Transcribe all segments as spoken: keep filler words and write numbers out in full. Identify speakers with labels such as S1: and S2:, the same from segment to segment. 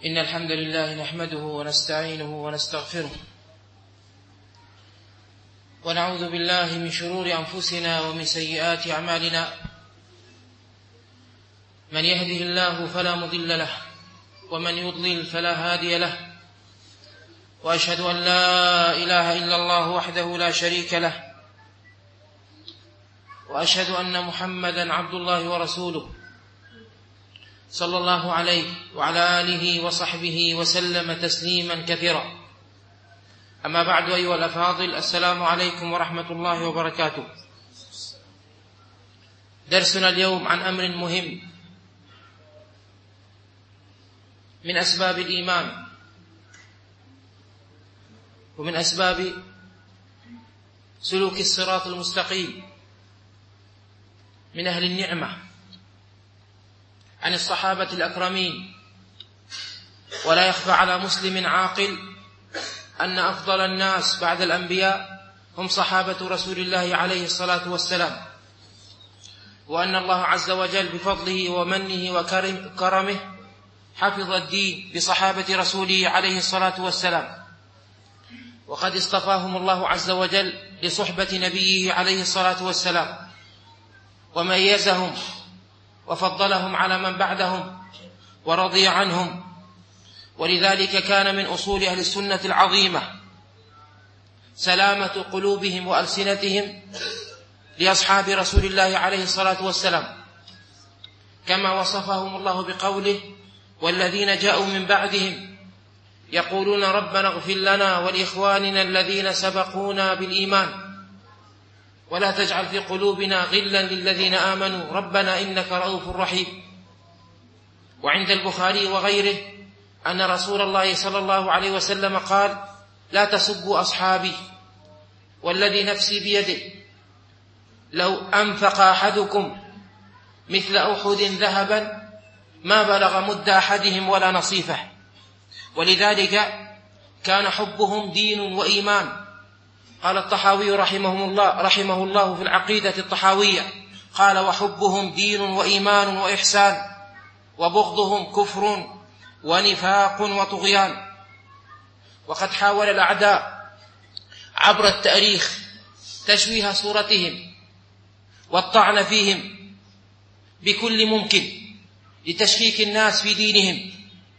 S1: إن الحمد لله نحمده ونستعينه ونستغفره ونعوذ بالله من شرور أنفسنا ومن سيئات أعمالنا. من يهده الله فلا مضل له ومن يضلل فلا هادي له، وأشهد أن لا إله إلا الله وحده لا شريك له، وأشهد أن محمدا عبد الله ورسوله صلى الله عليه وعلى آله وصحبه وسلم تسليما كثيرا. أما بعد، أيها الأفاضل، السلام عليكم ورحمة الله وبركاته. درسنا اليوم عن أمر مهم من أسباب الإيمان ومن أسباب سلوك الصراط المستقيم من أهل النعمة، عن الصحابة الأكرمين. ولا يخفى على مسلم عاقل أن أفضل الناس بعد الأنبياء هم صحابة رسول الله عليه الصلاة والسلام، وأن الله عز وجل بفضله ومنه وكرمه حفظ الدين بصحابة رسوله عليه الصلاة والسلام، وقد اصطفاهم الله عز وجل لصحبة نبيه عليه الصلاة والسلام، وميزهم وفضلهم على من بعدهم ورضي عنهم. ولذلك كان من أصول أهل السنة العظيمة سلامة قلوبهم وألسنتهم لأصحاب رسول الله عليه الصلاة والسلام، كما وصفهم الله بقوله: والذين جاءوا من بعدهم يقولون ربنا اغفر لنا ولإخواننا الذين سبقونا بالإيمان ولا تجعل في قلوبنا غلا للذين آمنوا ربنا إنك رؤوف رحيم. وعند البخاري وغيره أن رسول الله صلى الله عليه وسلم قال: لا تسبوا أصحابي والذي نفسي بيده لو أنفق أحدكم مثل أحد ذهبا ما بلغ مد أحدهم ولا نصيفه. ولذلك كان حبهم دين وإيمان. قال الطحاوي رحمه الله رحمه الله في العقيدة الطحاوية، قال: وحبهم دين وإيمان وإحسان، وبغضهم كفر ونفاق وطغيان. وقد حاول الأعداء عبر التاريخ تشويه صورتهم والطعن فيهم بكل ممكن لتشكيك الناس في دينهم.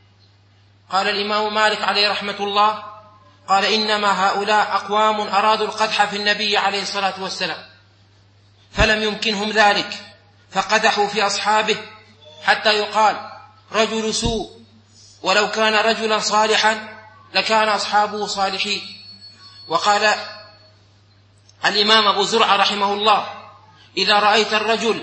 S1: قال الإمام مالك عليه رحمة الله: قال: إنما هؤلاء أقوام أرادوا القدح في النبي عليه الصلاة والسلام فلم يمكنهم ذلك، فقدحوا في أصحابه حتى يقال رجل سوء، ولو كان رجلا صالحا لكان أصحابه صالحين. وقال الإمام أبو زرعة رحمه الله: إذا رأيت الرجل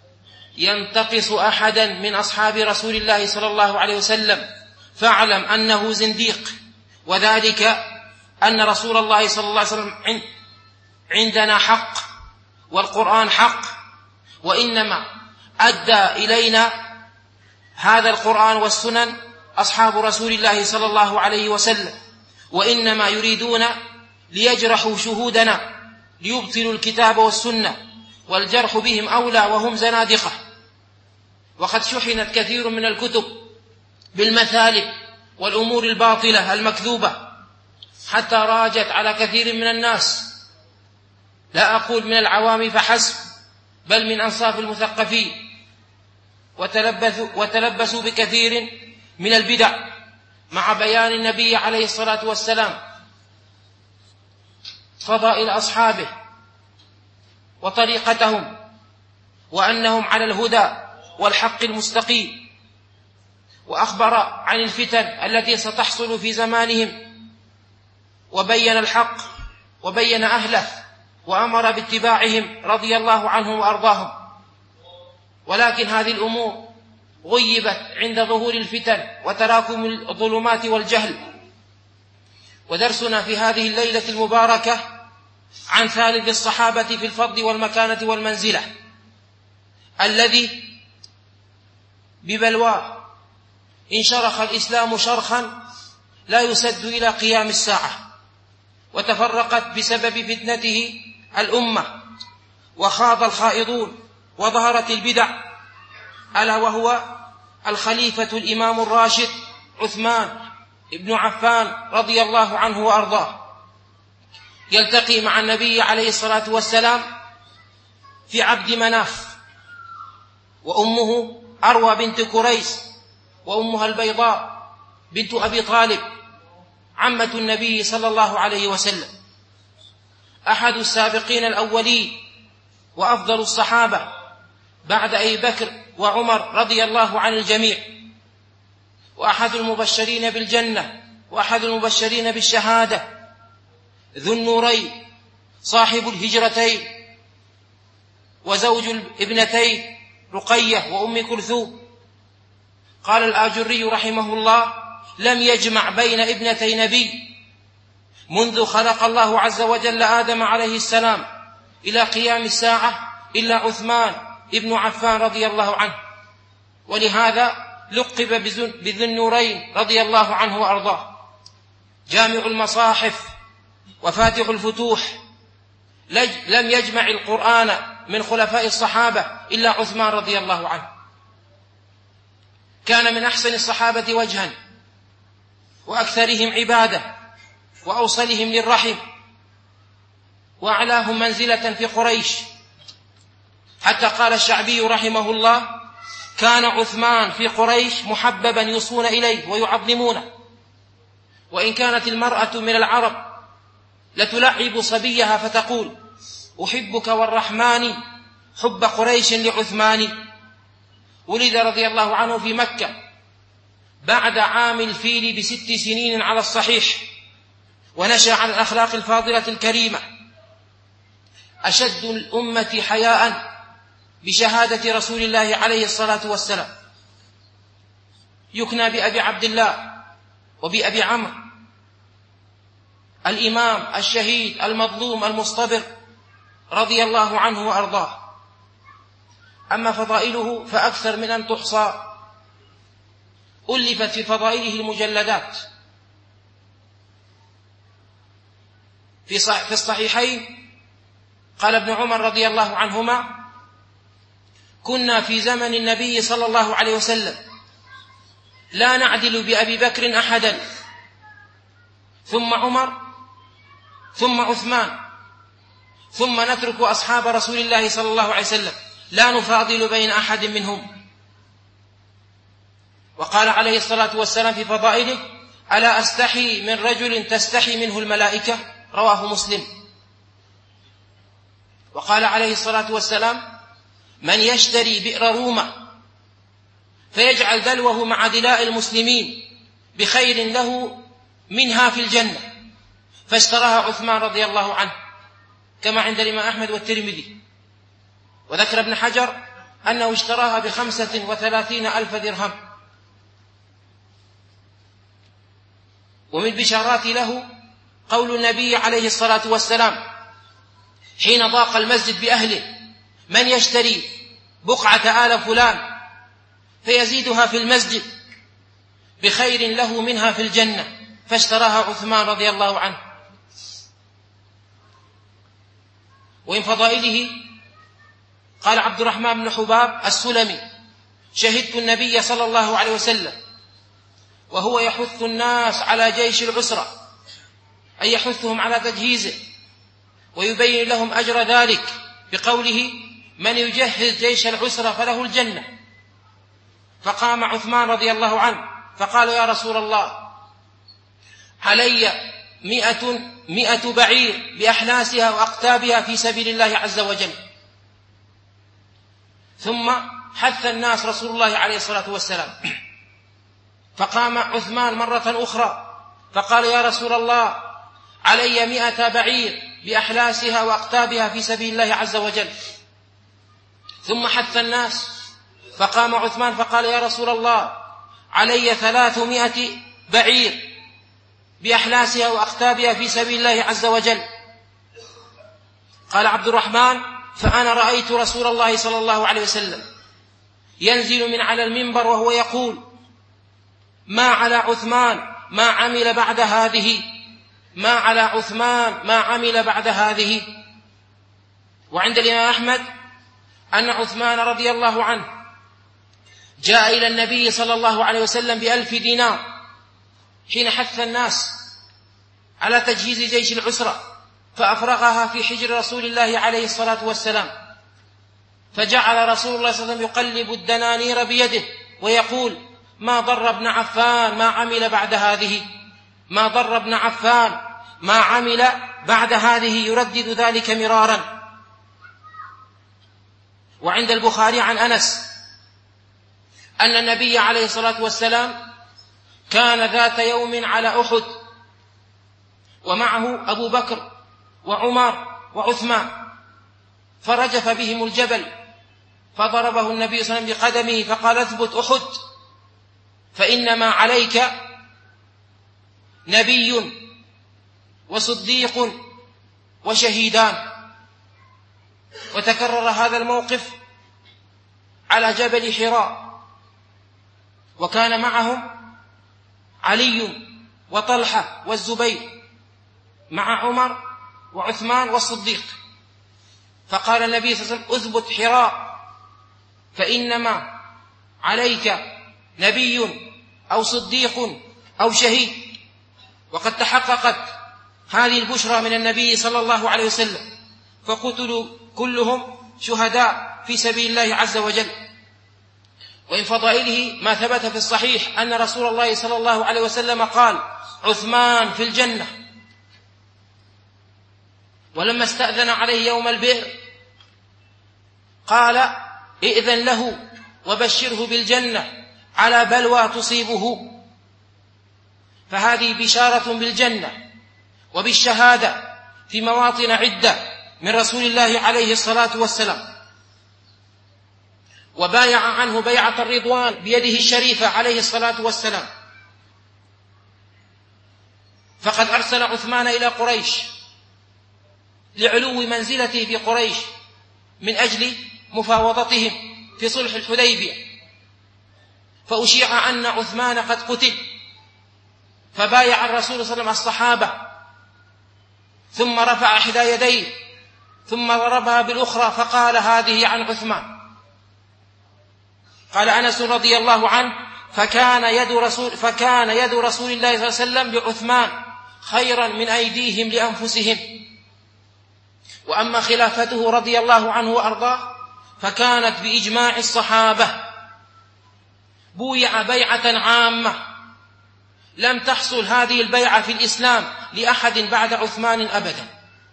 S1: ينتقص أحدا من أصحاب رسول الله صلى الله عليه وسلم فاعلم أنه زنديق، وذلك أن رسول الله صلى الله عليه وسلم عندنا حق والقرآن حق، وإنما أدى إلينا هذا القرآن والسنن أصحاب رسول الله صلى الله عليه وسلم، وإنما يريدون ليجرحوا شهودنا ليبطلوا الكتاب والسنة، والجرح بهم أولى وهم زنادقة. وقد شحنت كثير من الكتب بالمثالب والأمور الباطلة المكذوبة حتى راجت على كثير من الناس، لا أقول من العوام فحسب، بل من أنصاف المثقفين، وتلبسوا, وتلبسوا بكثير من البدع مع بيان النبي عليه الصلاة والسلام فضائل أصحابه وطريقتهم، وأنهم على الهدى والحق المستقيم. وأخبر عن الفتن التي ستحصل في زمانهم، وبين الحق وبين أهله، وأمر باتباعهم رضي الله عنهم وأرضاهم. ولكن هذه الأمور غيبت عند ظهور الفتن وتراكم الظلمات والجهل. ودرسنا في هذه الليلة المباركة عن ثالث الصحابة في الفضل والمكانة والمنزلة، الذي ببلواه انشرخ الإسلام شرخا لا يسد إلى قيام الساعة، وتفرقت بسبب فتنته الأمة، وخاض الخائضون وظهرت البدع، ألا وهو الخليفة الإمام الراشد عثمان بن عفان رضي الله عنه وأرضاه يلتقي مع النبي عليه الصلاة والسلام في عبد مناف، وأمه أروى بنت كريس، وأمها البيضاء بنت أبي طالب عمة النبي صلى الله عليه وسلم، أحد السابقين الأولين وأفضل الصحابة بعد أبي بكر وعمر رضي الله عن الجميع، وأحد المبشرين بالجنة وأحد المبشرين بالشهادة، ذو النورين صاحب الهجرتين وزوج الابنتين رقية وأم كلثوم. قال الآجري رحمه الله: لم يجمع بين ابنتي نبي منذ خلق الله عز وجل آدم عليه السلام إلى قيام الساعة إلا عثمان ابن عفان رضي الله عنه، ولهذا لقب بذو النورين رضي الله عنه وأرضاه، جامع المصاحف وفاتح الفتوح. لم يجمع القرآن من خلفاء الصحابة إلا عثمان رضي الله عنه، كان من أحسن الصحابة وجها وأكثرهم عبادة وأوصلهم للرحم وأعلاهم منزلة في قريش، حتى قال الشعبي رحمه الله: كان عثمان في قريش محببا يصون إليه ويعظمونه، وإن كانت المرأة من العرب لتلعب صبيها فتقول: أحبك والرحمن حب قريش لعثمان. ولد رضي الله عنه في مكة بعد عام الفيل بست سنين على الصحيح، ونشأ على الأخلاق الفاضلة الكريمة، أشد الأمة حياء بشهادة رسول الله عليه الصلاة والسلام، يكنى بأبي عبد الله وبأبي عمرو، الإمام الشهيد المظلوم المصطبر رضي الله عنه وأرضاه. أما فضائله فأكثر من أن تحصى، ألفت في فضائله المجلدات. في الصحيحين قال ابن عمر رضي الله عنهما: كنا في زمن النبي صلى الله عليه وسلم لا نعدل بأبي بكر أحدا، ثم عمر، ثم عثمان، ثم نترك أصحاب رسول الله صلى الله عليه وسلم، لا نفاضل بين أحد منهم. وقال عليه الصلاة والسلام في فضائله: ألا أستحي من رجل تستحي منه الملائكة، رواه مسلم. وقال عليه الصلاة والسلام: من يشتري بئر رومة فيجعل دلوه مع دلاء المسلمين بخير له منها في الجنة، فاشتراها عثمان رضي الله عنه، كما عند الإمام أحمد والترمذي. وذكر ابن حجر أنه اشتراها بخمسة وثلاثين ألف درهم. ومن بشارات له قول النبي عليه الصلاة والسلام حين ضاق المسجد بأهله: من يشتري بقعة آل فلان فيزيدها في المسجد بخير له منها في الجنة، فاشتراها عثمان رضي الله عنه. ومن فضائله قال عبد الرحمن بن حباب السلمي: شهدت النبي صلى الله عليه وسلم وهو يحث الناس على جيش العسرة، أي يحثهم على تجهيزه ويبين لهم أجر ذلك بقوله: من يجهز جيش العسرة فله الجنة. فقام عثمان رضي الله عنه فقال: يا رسول الله، علي مئة, مئة بعير بأحناسها وأقتابها في سبيل الله عز وجل. ثم حث الناس رسول الله عليه الصلاة والسلام، فقام عثمان مرة أخرى فقال: يا رسول الله، علي مئة بعير بأحلاسها وأقتابها في سبيل الله عز وجل. ثم حث الناس فقام عثمان فقال: يا رسول الله، علي ثلاثمائة بعير بأحلاسها وأقتابها في سبيل الله عز وجل. قال عبد الرحمن: فأنا رأيت رسول الله صلى الله عليه وسلم ينزل من على المنبر وهو يقول: ما على عثمان ما عمل بعد هذه، ما على عثمان ما عمل بعد هذه. وعند الإمام أحمد أن عثمان رضي الله عنه جاء إلى النبي صلى الله عليه وسلم بألف دينار حين حث الناس على تجهيز جيش العسرة فأفرغها في حجر رسول الله عليه الصلاة والسلام، فجعل رسول الله صلى الله عليه وسلم يقلب الدنانير بيده ويقول: ما ضر ابن عفان ما عمل بعد هذه، ما ضر ابن عفان ما عمل بعد هذه، يردد ذلك مرارا. وعند البخاري عن أنس أن النبي عليه الصلاة والسلام كان ذات يوم على أحد ومعه أبو بكر وعمر وعثمان، فرجف بهم الجبل، فضربه النبي صلى الله عليه وسلم بقدمه فقال: اثبت أحد، فإنما عليك نبي وصديق وشهيدان. وتكرر هذا الموقف على جبل حراء، وكان معهم علي وطلحة والزبير مع عمر وعثمان والصديق. فقال النبي صلى الله عليه وسلم: اثبت حراء، فإنما عليك نبي أو صديق أو شهيد. وقد تحققت هذه البشرى من النبي صلى الله عليه وسلم، فقتلوا كلهم شهداء في سبيل الله عز وجل. وإن فضائله ما ثبت في الصحيح أن رسول الله صلى الله عليه وسلم قال: عثمان في الجنة. ولما استأذن عليه يوم البئر قال: ائذن له وبشره بالجنة على بلوى تصيبه. فهذه بشارة بالجنة وبالشهادة في مواطن عدة من رسول الله عليه الصلاة والسلام. وبايع عنه بيعة الرضوان بيده الشريفة عليه الصلاة والسلام. فقد أرسل عثمان إلى قريش لعلو منزلته في قريش من أجل مفاوضتهم في صلح الحديبية، فأشيع أن عثمان قد قتل، فبايع الرسول صلى الله عليه وسلم الصحابة، ثم رفع إحدى يديه ثم ضربها بالأخرى فقال: هذه عن عثمان. قال أنس رضي الله عنه: فكان يد رسول, فكان يد رسول الله صلى الله عليه وسلم بعثمان خيرا من أيديهم لأنفسهم. وأما خلافته رضي الله عنه وأرضاه فكانت بإجماع الصحابة، بويع بيعة عامة لم تحصل هذه البيعة في الإسلام لأحد بعد عثمان أبدا.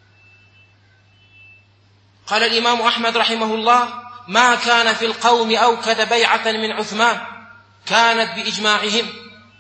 S1: قال الإمام أحمد رحمه الله: ما كان في القوم أوكد بيعة من عثمان، كانت بإجماعهم.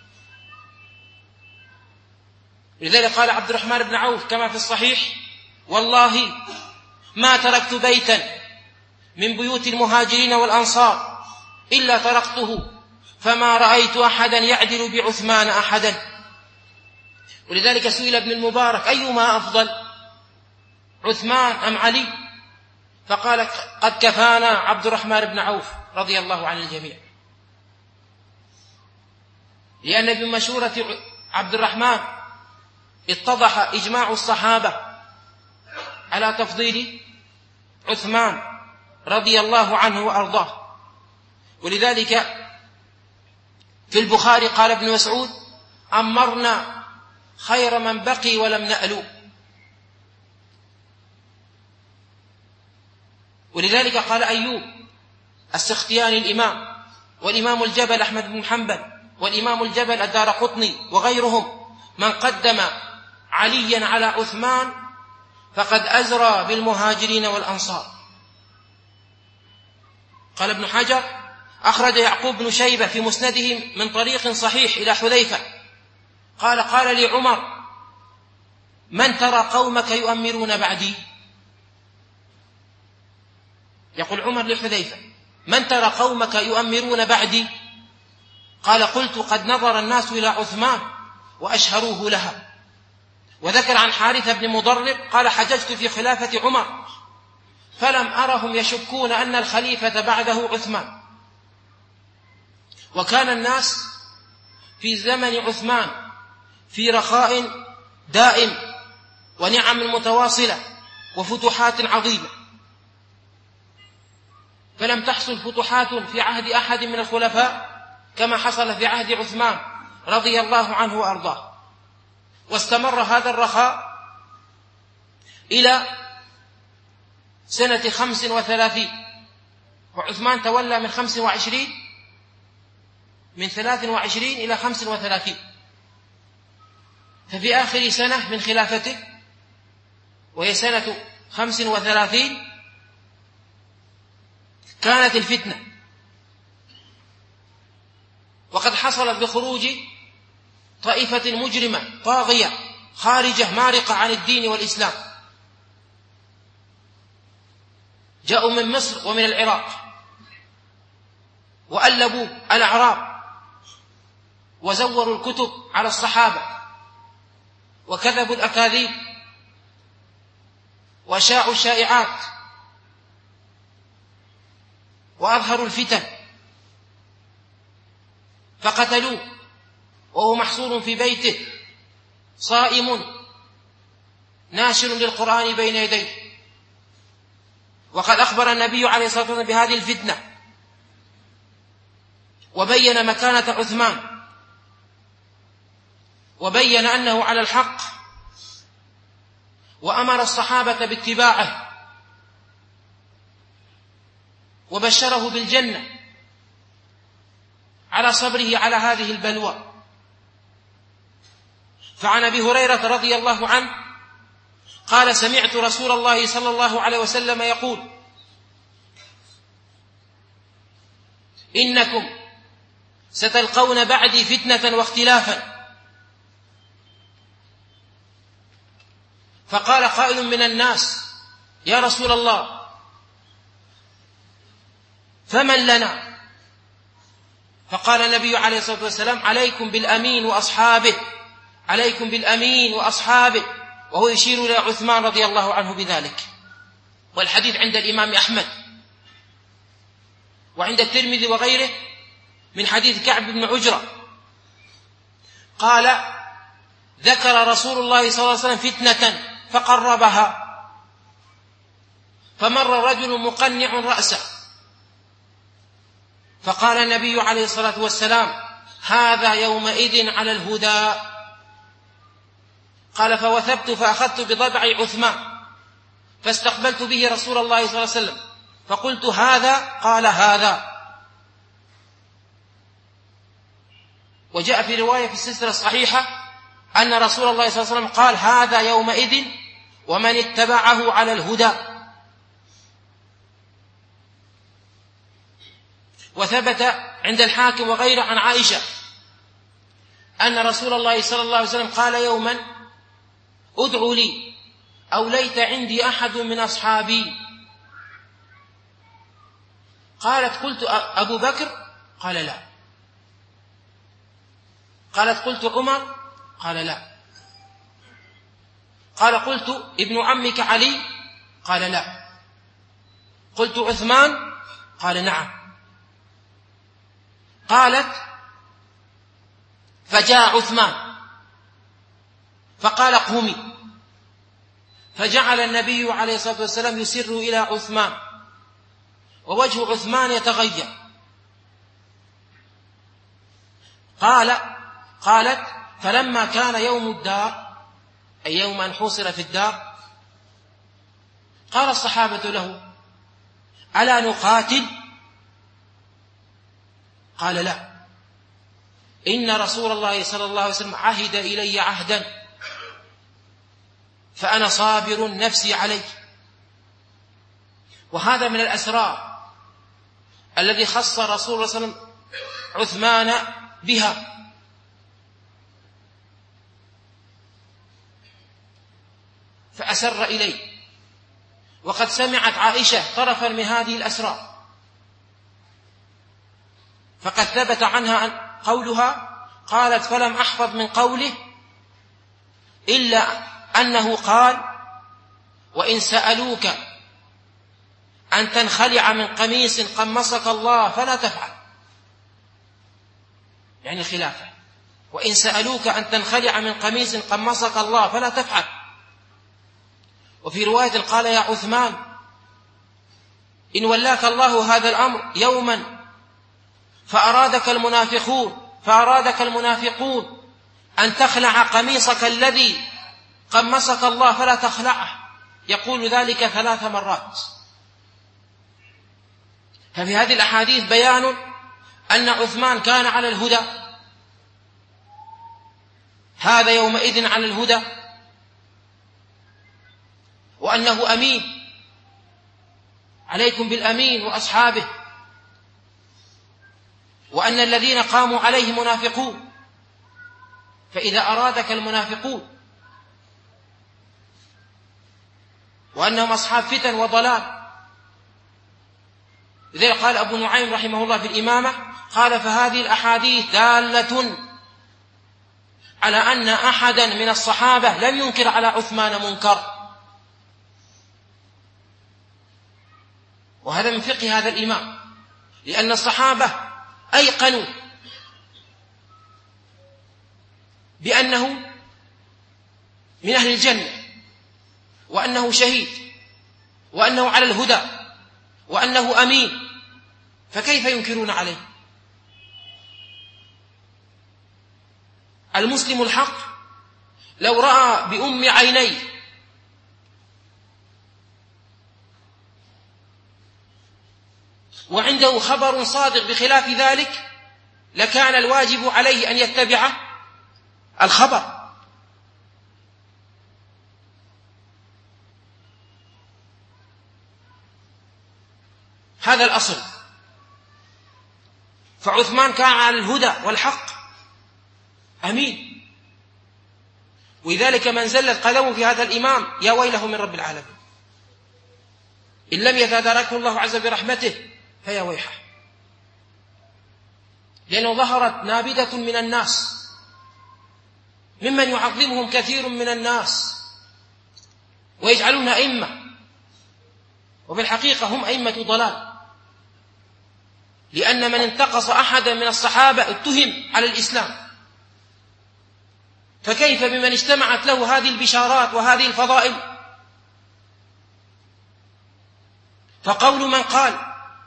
S1: لذلك قال عبد الرحمن بن عوف كما في الصحيح: والله ما تركت بيتا من بيوت المهاجرين والأنصار إلا تركته، فما رأيت أحدا يعدل بعثمان أحدا. ولذلك سئل ابن المبارك: أيما أفضل، عثمان أم علي؟ فقال: قد كفانا عبد الرحمن بن عوف رضي الله عن الجميع. لأن بمشورة عبد الرحمن اتضح إجماع الصحابة على تفضيل عثمان رضي الله عنه وأرضاه. ولذلك في البخاري قال ابن مسعود: أمرنا خير من بقي ولم نألو. ولذلك قال أيوب السختياني الإمام، والإمام الجبل أحمد بن حنبل، والإمام الجبل الدارقطني وغيرهم: من قدم عليا على عثمان فقد أزرى بالمهاجرين والأنصار. قال ابن حجر: أخرج يعقوب بن شيبة في مسنده من طريق صحيح إلى حذيفة قال: قال لي عمر: من ترى قومك يؤمرون بعدي؟ يقول عمر لحذيفة: من ترى قومك يؤمرون بعدي؟ قال: قلت: قد نظر الناس إلى عثمان وأشهروه لها. وذكر عن حارثة بن مضرب قال: حججت في خلافة عمر فلم أرهم يشكون أن الخليفة بعده عثمان. وكان الناس في زمن عثمان في رخاء دائم ونعم متواصلة وفتوحات عظيمة، فلم تحصل فتوحات في عهد أحد من الخلفاء كما حصل في عهد عثمان رضي الله عنه وأرضاه، واستمر هذا الرخاء إلى سنة خمس وثلاثين، وعثمان تولى من خمس وعشرين من ثلاث وعشرين إلى خمس وثلاثين. ففي آخر سنة من خلافته وهي سنة خمس وثلاثين كانت الفتنة، وقد حصلت بخروج طائفة مجرمة طاغية خارجة مارقة عن الدين والإسلام، جاءوا من مصر ومن العراق وألبوا الأعراب وزوروا الكتب على الصحابة وكذبوا الأكاذيب وشاعوا الشائعات وأظهروا الفتن، فقتلوه وهو محصور في بيته صائم ناشر للقرآن بين يديه. وقد أخبر النبي عليه الصلاة والسلام بهذه الفتنة وبين مكانة عثمان وبين أنه على الحق، وأمر الصحابة باتباعه وبشره بالجنة على صبره على هذه البلوى. فعن أبي هريرة رضي الله عنه قال: سمعت رسول الله صلى الله عليه وسلم يقول: إنكم ستلقون بعدي فتنة واختلافا. فقال قائل من الناس: يا رسول الله فمن لنا؟ فقال النبي عليه الصلاة والسلام: عليكم بالأمين وأصحابه، عليكم بالأمين وأصحابه، وهو يشير إلى عثمان رضي الله عنه بذلك. والحديث عند الإمام أحمد وعند الترمذي وغيره من حديث كعب بن عجرة قال: ذكر رسول الله صلى الله عليه وسلم فتنة فقربها، فمر رجل مقنع رأسه، فقال النبي عليه الصلاة والسلام: هذا يومئذ على الهدى. قال: فوثبت فأخذت بضبع عثمان فاستقبلت به رسول الله صلى الله عليه وسلم فقلت: هذا؟ قال: هذا. وجاء في رواية في السلسلة الصحيحة أن رسول الله صلى الله عليه وسلم قال: هذا يومئذ ومن اتبعه على الهدى. وثبت عند الحاكم وغيره عن عائشة أن رسول الله صلى الله عليه وسلم قال يوما: ادعوا لي أو ليت عندي أحد من أصحابي. قالت: قلت أبو بكر؟ قال: لا. قالت: قلت عمر؟ قال: لا. قال: قلت ابن عمك علي؟ قال: لا. قلت عثمان؟ قال: نعم. قالت: فجاء عثمان فقال: قومي. فجعل النبي عليه الصلاة والسلام يسر إلى عثمان ووجه عثمان يتغير. قال قالت: فلما كان يوم الدار، أي يوم أن حوصر في الدار، قال الصحابة له: ألا نقاتل؟ قال: لا، إن رسول الله صلى الله عليه وسلم عهد إلي عهدا فأنا صابر نفسي عليه. وهذا من الأسرار الذي خص رسول الله صلى الله عليه وسلم عثمان بها. فأسر إليه، وقد سمعت عائشة طرفا من هذه الأسرار، فقد ثبت عنها قولها قالت: فلم أحفظ من قوله إلا أنه قال: وإن سألوك أن تنخلع من قميص قمصك الله فلا تفعل، يعني الخلافة. وإن سألوك أن تنخلع من قميص قمصك الله فلا تفعل. وفي رواية قال: يا عثمان إن ولاك الله هذا الأمر يوما فأرادك المنافقون فأرادك المنافقون أن تخلع قميصك الذي قمصك الله فلا تخلعه، يقول ذلك ثلاث مرات. ففي هذه الأحاديث بيان أن عثمان كان على الهدى، هذا يومئذ على الهدى، وأنه أمين، عليكم بالأمين وأصحابه، وأن الذين قاموا عليه منافقون، فإذا أرادك المنافقون وأنهم أصحاب فتن وضلال. لذلك قال أبو نعيم رحمه الله في الإمامة، قال فهذه الأحاديث دالة على أن أحدا من الصحابة لم ينكر على عثمان منكر. وهذا من فقه هذا الإمام، لأن الصحابة أيقنوا بأنه من أهل الجنة، وأنه شهيد، وأنه على الهدى، وأنه أمين، فكيف ينكرون عليه؟ المسلم الحق لو رأى بأم عينيه وعنده خبر صادق بخلاف ذلك لكان الواجب عليه أن يتبع الخبر. هذا الأصل. فعثمان كان على الهدى والحق أمين، ولذلك من زلت قدمه في هذا الإمام يا ويله من رب العالمين، إن لم يتداركه الله عز برحمته فيا ويحه، لأنه ظهرت نابذة من الناس ممن يعظمهم كثير من الناس ويجعلون أئمة، وبالحقيقة هم أئمة ضلال، لأن من انتقص أحدا من الصحابة اتهم على الإسلام، فكيف بمن اجتمعت له هذه البشارات وهذه الفضائل؟ فقول من قال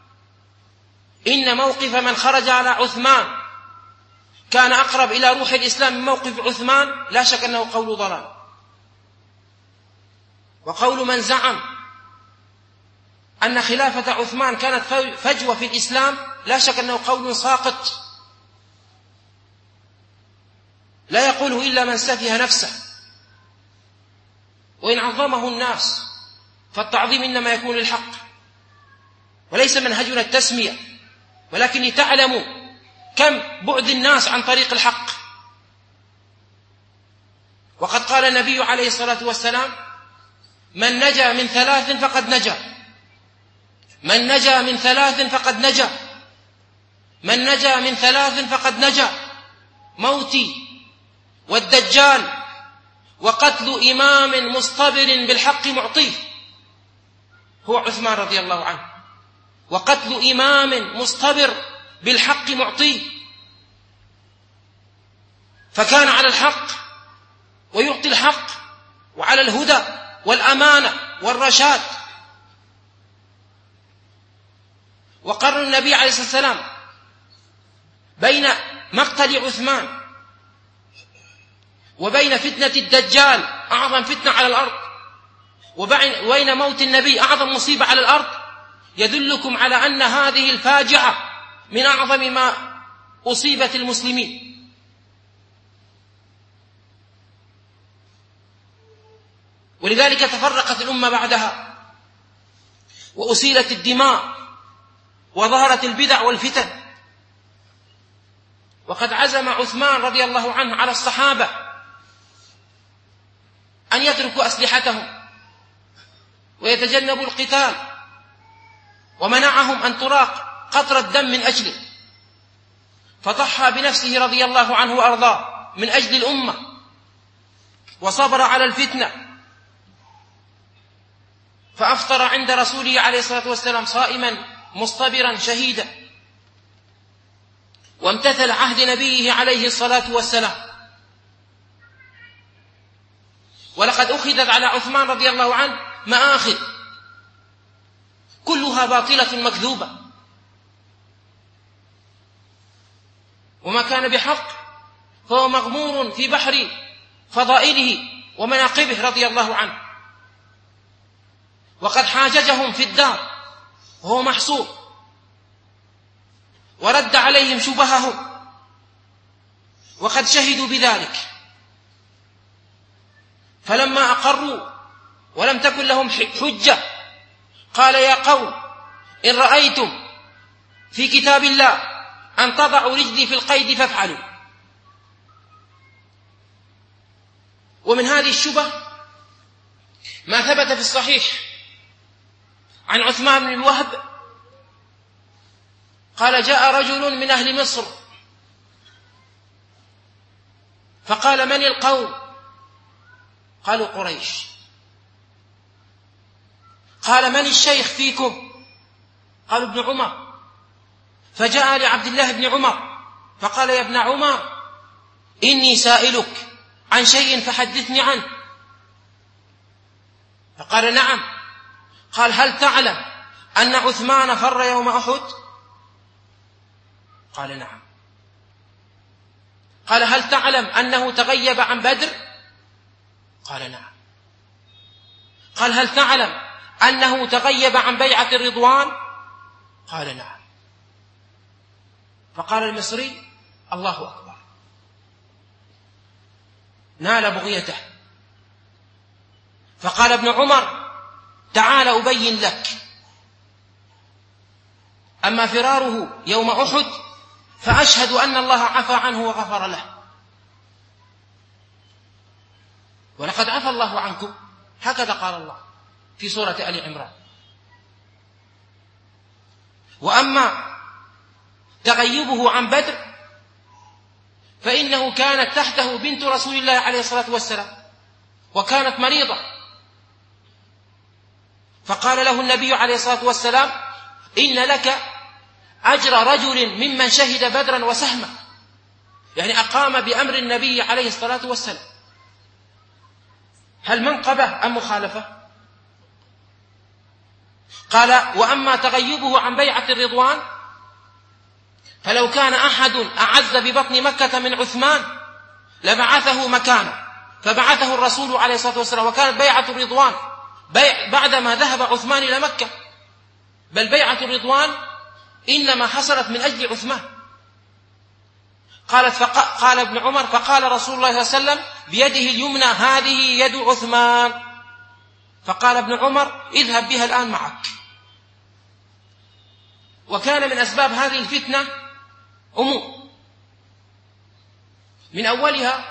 S1: إن موقف من خرج على عثمان كان أقرب إلى روح الإسلام من موقف عثمان لا شك أنه قول ضلال. وقول من زعم أن خلافة عثمان كانت فجوة في الإسلام لا شك أنه قول ساقط لا يقوله إلا من سفه نفسه، وإن عظمه الناس فالتعظيم إنما يكون للحق، وليس منهجنا التسمية، ولكن لتعلموا كم بعد الناس عن طريق الحق. وقد قال النبي عليه الصلاة والسلام من نجا من ثلاث فقد نجا، من نجا من ثلاث فقد نجا، من نجا من ثلاث فقد نجا: موتي والدجال وقتل إمام مصطبر بالحق معطيه، هو عثمان رضي الله عنه، وقتل إمام مصطبر بالحق معطيه، فكان على الحق ويعطي الحق وعلى الهدى والأمانة والرشاد. وقرر النبي عليه الصلاة والسلام بين مقتل عثمان وبين فتنة الدجال أعظم فتنة على الأرض، وبين موت النبي أعظم مصيبة على الأرض، يدلكم على أن هذه الفاجعة من أعظم ما أصيبت المسلمين. ولذلك تفرقت الأمة بعدها، وأسيلت الدماء، وظهرت البدع والفتن. وقد عزم عثمان رضي الله عنه على الصحابة أن يتركوا أسلحتهم ويتجنبوا القتال، ومنعهم أن تراق قطرة الدم من أجله، فضحى بنفسه رضي الله عنه وأرضاه من أجل الأمة، وصبر على الفتنة، فأفطر عند رسوله عليه الصلاة والسلام صائما مصطبرا شهيدا، وامتثل عهد نبيه عليه الصلاة والسلام. ولقد أخذت على عثمان رضي الله عنه مآخذ كلها باطلة مكذوبة، وما كان بحق فهو مغمور في بحر فضائله ومناقبه رضي الله عنه، وقد حاججهم في الدار وهو محصور، ورد عليهم شبههم وقد شهدوا بذلك، فلما أقروا ولم تكن لهم حجة قال: يا قوم إن رأيتم في كتاب الله أن تضعوا رجلي في القيد فافعلوا. ومن هذه الشبه ما ثبت في الصحيح عن عثمان بن الوهب قال: جاء رجل من أهل مصر فقال: من القوم؟ قالوا: قريش. قال: من الشيخ فيكم؟ قالوا: ابن عمر. فجاء لعبد الله بن عمر فقال: يا ابن عمر إني سائلك عن شيء فحدثني عنه. فقال: نعم. قال: هل تعلم أن عثمان فر يوم أحد؟ قال: نعم. قال: هل تعلم أنه تغيب عن بدر؟ قال: نعم. قال: هل تعلم أنه تغيب عن بيعة الرضوان؟ قال: نعم. فقال المصري: الله أكبر، نال بغيته. فقال ابن عمر: تعال أبين لك، أما فراره يوم أحد فأشهد أن الله عفى عنه وغفر له، ولقد عفى الله عنكم، هكذا قال الله في سورة آل عمران. وأما تغيبه عن بدر فإنه كانت تحته بنت رسول الله عليه الصلاة والسلام وكانت مريضة، فقال له النبي عليه الصلاة والسلام: إن لك أجر رجل ممن شهد بدرا وسهما، يعني أقام بأمر النبي عليه الصلاة والسلام. هل منقبة أم مخالفة؟ قال: وأما تغيبه عن بيعة الرضوان فلو كان أحد أعز ببطن مكة من عثمان لبعثه مكانه، فبعثه الرسول عليه الصلاة والسلام، وكانت بيعة الرضوان بيع بعدما ذهب عثمان إلى مكة، بل بيعة الرضوان إنما حصلت من أجل عثمان. قالت فق... قال ابن عمر: فقال رسول الله صلى الله عليه وسلم بيده اليمنى: هذه يد عثمان. فقال ابن عمر: اذهب بها الآن معك. وكان من أسباب هذه الفتنة أمور، من أولها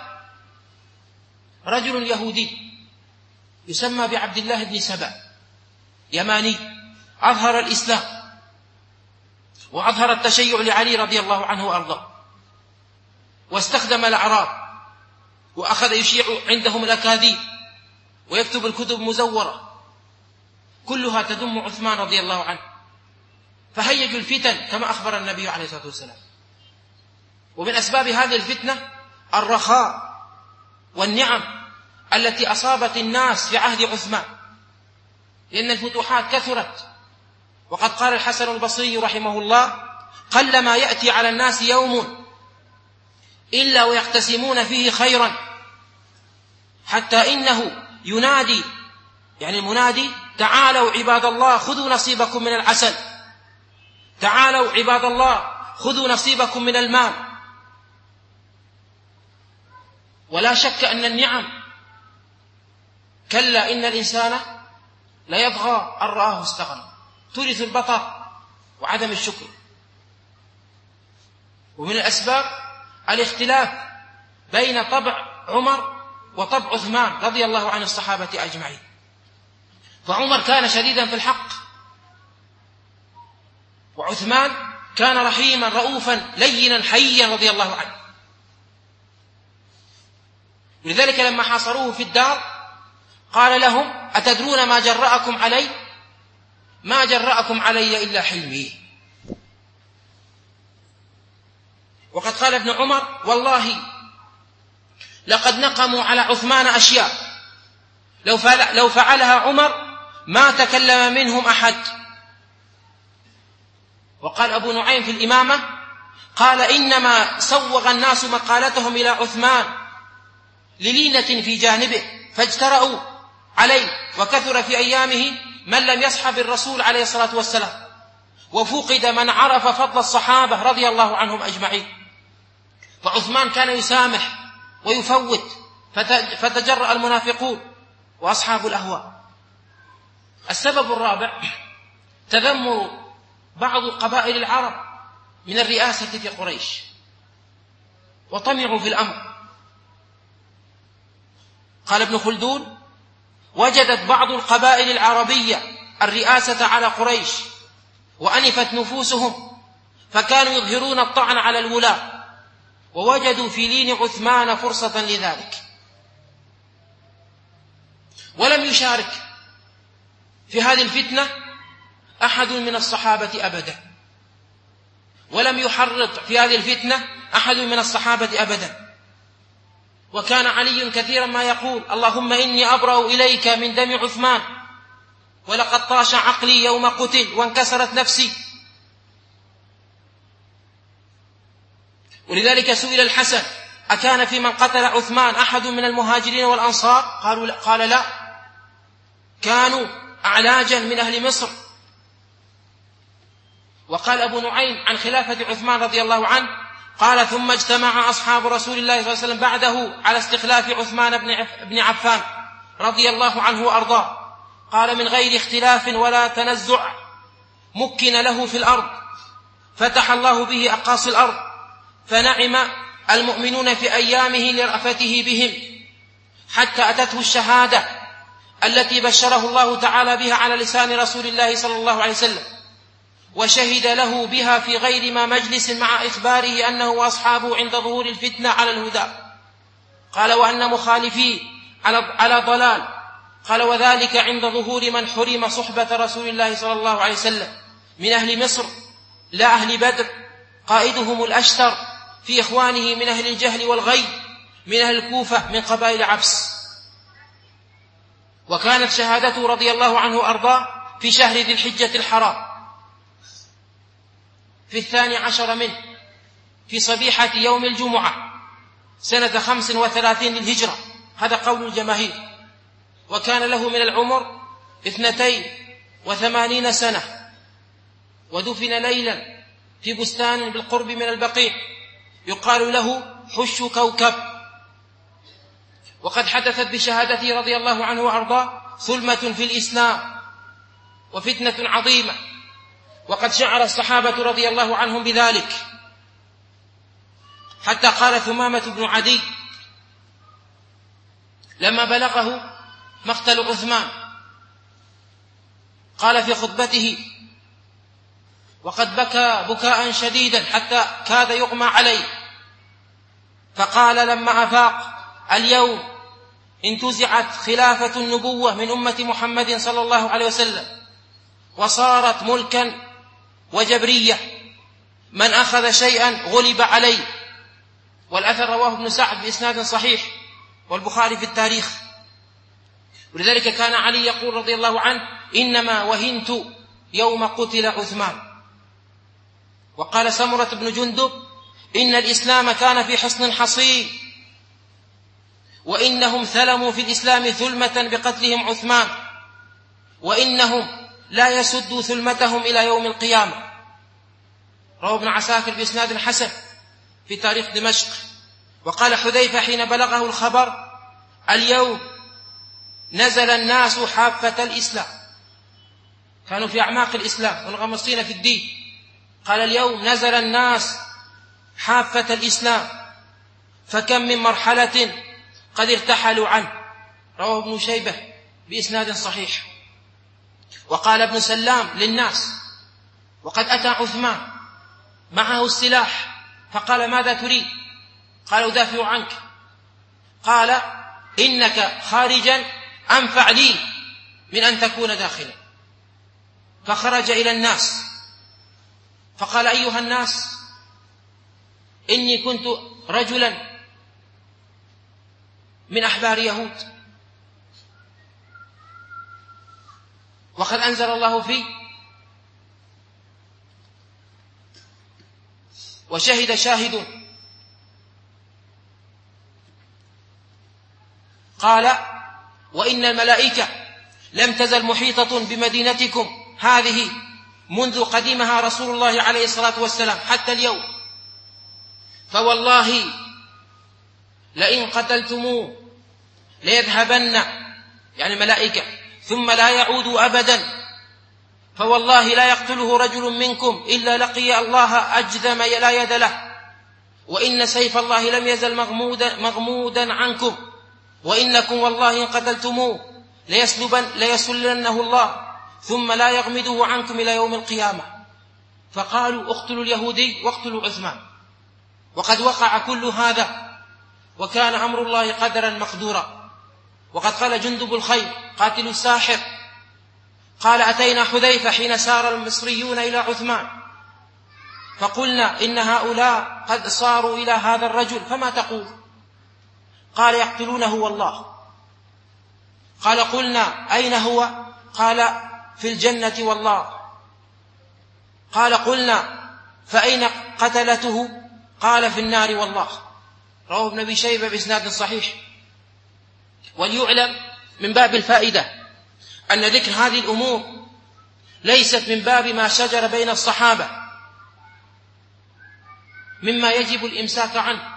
S1: رجل يهودي يسمى بعبد الله بن سبأ، يماني، أظهر الإسلام وأظهر التشيع لعلي رضي الله عنه وأرضاه، واستخدم الأعراب وأخذ يشيع عندهم الأكاذيب ويكتب الكتب مزورة كلها تذم عثمان رضي الله عنه، فهيجوا الفتن كما أخبر النبي عليه الصلاة والسلام. ومن أسباب هذه الفتنة الرخاء والنعم التي أصابت الناس في عهد عثمان، لأن الفتوحات كثرت، وقد قال الحسن البصري رحمه الله: قلما يأتي على الناس يوم إلا ويقتسمون فيه خيرا، حتى إنه ينادي، يعني المنادي: تعالوا عباد الله خذوا نصيبكم من العسل، تعالوا عباد الله خذوا نصيبكم من المال. ولا شك أن النعم، كلا إن الإنسان ليطغى أن رآه استغنى، تورث البطر وعدم الشكر. ومن الأسباب الاختلاف بين طبع عمر وطبع عثمان رضي الله عن الصحابة أجمعين. فعمر كان شديدا في الحق، وعثمان كان رحيما رؤوفا لينا حيا رضي الله عنه. لذلك لما حاصروه في الدار قال لهم: أتدرون ما جرأكم علي؟ ما جرأكم علي إلا حلمي. وقد قال ابن عمر: والله لقد نقموا على عثمان أشياء لو فعلها عمر ما تكلم منهم أحد. وقال أبو نعيم في الإمامة: قال إنما سوغ الناس مقالتهم إلى عثمان للينة في جانبه فاجترأوا عليه، وكثر في أيامه من لم يصحب الرسول عليه الصلاة والسلام، وفقد من عرف فضل الصحابة رضي الله عنهم أجمعين. فعثمان كان يسامح ويفوت، فتجرأ المنافقون وأصحاب الأهواء. السبب الرابع تذمر بعض قبائل العرب من الرئاسة في قريش، وطمعوا في الأمر. قال ابن خلدون: وجدت بعض القبائل العربية الرئاسة على قريش وأنفت نفوسهم، فكانوا يظهرون الطعن على الولاة، ووجدوا في لين عثمان فرصة لذلك. ولم يشارك في هذه الفتنة أحد من الصحابة أبدا، ولم يحرض في هذه الفتنة أحد من الصحابة أبدا. وكان علي كثيرا ما يقول: اللهم إني أبرأ إليك من دم عثمان، ولقد طاش عقلي يوم قتل وانكسرت نفسي. ولذلك سئل الحسن: أكان في من قتل عثمان أحد من المهاجرين والأنصار؟ قالوا قال لا، كانوا أعلاجا من أهل مصر. وقال أبو نعيم عن خلافة عثمان رضي الله عنه قال: ثم اجتمع أصحاب رسول الله صلى الله عليه وسلم بعده على استخلاف عثمان بن عفان رضي الله عنه وأرضاه. قال: من غير اختلاف ولا تنزع مكن له في الأرض، فتح الله به أقاصي الأرض، فنعم المؤمنون في أيامه لرأفته بهم، حتى أتته الشهادة التي بشره الله تعالى بها على لسان رسول الله صلى الله عليه وسلم، وشهد له بها في غير ما مجلس مع إخباره أنه وأصحابه عند ظهور الفتنة على الهدى. قال: وأن مخالفيه على ضلال. قال: وذلك عند ظهور من حرم صحبة رسول الله صلى الله عليه وسلم من أهل مصر لا أهل بدر، قائدهم الأشتر في إخوانه من أهل الجهل والغي من أهل الكوفة من قبائل عبس. وكانت شهادته رضي الله عنه وأرضاه في شهر ذي الحجة الحرام في الثاني عشر منه، في صبيحة يوم الجمعة سنة خمس وثلاثين للهجرة، هذا قول الجماهير. وكان له من العمر اثنتين وثمانين سنة، ودفن ليلا في بستان بالقرب من البقيع يقال له حش كوكب. وقد حدثت بشهادته رضي الله عنه وأرضاه ثلمة في الإسلام وفتنة عظيمة، وقد شعر الصحابة رضي الله عنهم بذلك، حتى قال ثمامة بن عدي لما بلغه مقتل عثمان، قال في خطبته وقد بكى بكاء شديدا حتى كاد يغمى عليه، فقال لما أفاق: اليوم انتزعت خلافة النبوة من أمة محمد صلى الله عليه وسلم، وصارت ملكا وجبرية، من أخذ شيئا غلب عليه. والأثر رواه ابن سعد بإسناد صحيح، والبخاري في التاريخ. ولذلك كان علي يقول رضي الله عنه: إنما وهنت يوم قتل عثمان. وقال سمرة بن جندب: إن الإسلام كان في حصن حصين، وإنهم ثلموا في الإسلام ثلمة بقتلهم عثمان، وإنهم لا يسدوا ثلمتهم إلى يوم القيامة. رواه ابن عساكر بإسناد حسن في تاريخ دمشق. وقال حذيفة حين بلغه الخبر: اليوم نزل الناس حافة الإسلام، كانوا في أعماق الإسلام منغمسين في الدين. قال: اليوم نزل الناس حافة الإسلام، فكم من مرحلة قد ارتحلوا عنه. رواه ابن شيبة بإسناد صحيح. وقال ابن سلام للناس: وقد أتى عثمان معه السلاح، فقال: ماذا تريد؟ قال: أدافع عنك. قال: إنك خارجا أنفع لي من أن تكون داخلا. فخرج إلى الناس فقال: أيها الناس، إني كنت رجلا من أحبار يهود، وقد أنزل الله في وشهد شاهد قال: وإن الملائكة لم تزل محيطة بمدينتكم هذه منذ قدمها رسول الله عليه الصلاة والسلام حتى اليوم، فوالله لئن قتلتموه ليذهبن، يعني الملائكة، ثم لا يعود أبدا، فوالله لا يقتله رجل منكم إلا لقي الله أجذم لا يد له، وإن سيف الله لم يزل مغمودا, مغمودا عنكم، وإنكم والله إن قتلتموه ليسلبن ليسلنه الله ثم لا يغمده عنكم إلى يوم القيامة. فقالوا: اقتلوا اليهودي واقتلوا عثمان. وقد وقع كل هذا، وكان أمر الله قدرا مقدورا. وقد قال جندب الخير قاتل الساحر قال: أتينا حذيفة حين سار المصريون إلى عثمان فقلنا: إن هؤلاء قد صاروا إلى هذا الرجل، فما تقول؟ قال: يقتلونه والله. قال: قلنا: أين هو؟ قال: في الجنة والله. قال: قلنا: فأين قتلته؟ قال: في النار والله. رواه ابن أبي شيبة بإسناد صحيح. وليعلم من باب الفائدة أن ذكر هذه الأمور ليست من باب ما شجر بين الصحابة مما يجب الإمساك عنه،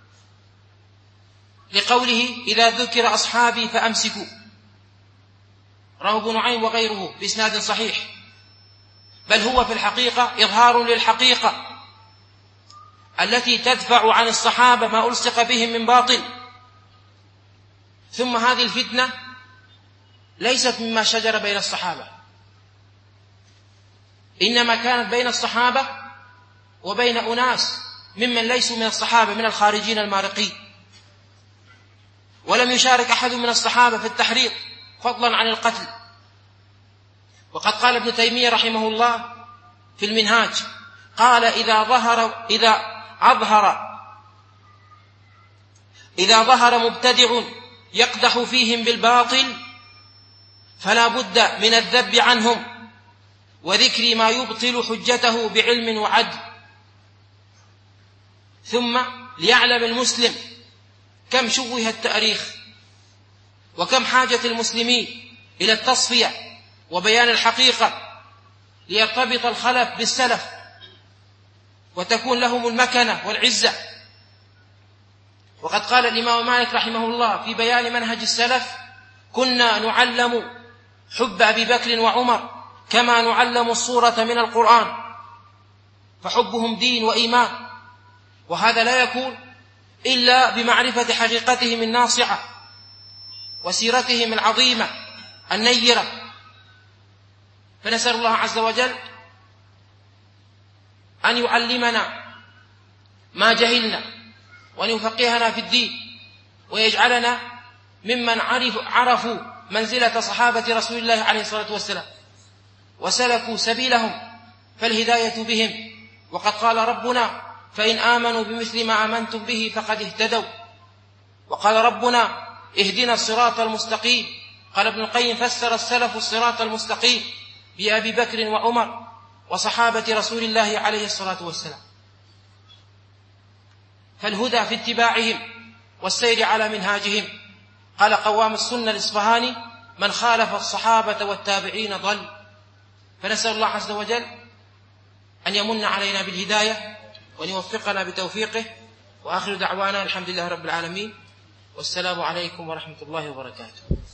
S1: لقوله: إذا ذكر أصحابي فأمسكوا. رواه ابن نعيم وغيره بإسناد صحيح. بل هو في الحقيقة إظهار للحقيقة التي تدفع عن الصحابة ما ألصق بهم من باطل. ثم هذه الفتنة ليست مما شجر بين الصحابة، إنما كانت بين الصحابة وبين أناس ممن ليسوا من الصحابة من الخارجين المارقين، ولم يشارك أحد من الصحابة في التحريض فضلا عن القتل. وقد قال ابن تيمية رحمه الله في المنهاج، قال: إذا ظهر إذا أظهر إذا ظهر مبتدع يقدح فيهم بالباطل فلا بد من الذب عنهم وذكر ما يبطل حجته بعلم وعدل. ثم ليعلم المسلم كم شوه التاريخ، وكم حاجة المسلمين إلى التصفية وبيان الحقيقة ليرتبط الخلف بالسلف وتكون لهم المكنة والعزة. وقد قال الإمام مالك رحمه الله في بيان منهج السلف: كنا نعلم حب أبي بكر وعمر كما نعلم الصورة من القرآن، فحبهم دين وإيمان، وهذا لا يكون إلا بمعرفة حقيقتهم الناصعة وسيرتهم العظيمة النيرة. فنسأل الله عز وجل أن يعلمنا ما جهلنا وأن يفقهنا في الدين، ويجعلنا ممن عرف عرفوا منزلة صحابة رسول الله عليه الصلاة والسلام وسلكوا سبيلهم، فالهداية بهم. وقد قال ربنا: فإن آمنوا بمثل ما آمنتم به فقد اهتدوا. وقال ربنا: اهدنا الصراط المستقيم. قال ابن القيم: فسر السلف الصراط المستقيم بأبي بكر وعمر وصحابة رسول الله عليه الصلاة والسلام. فالهدى في اتباعهم والسير على منهاجهم. قال قوام السنة الإصفهاني: من خالف الصحابة والتابعين ضل. فنسأل الله عز وجل أن يمن علينا بالهداية وأن يوفقنا بتوفيقه. وآخر دعوانا الحمد لله رب العالمين، والسلام عليكم ورحمة الله وبركاته.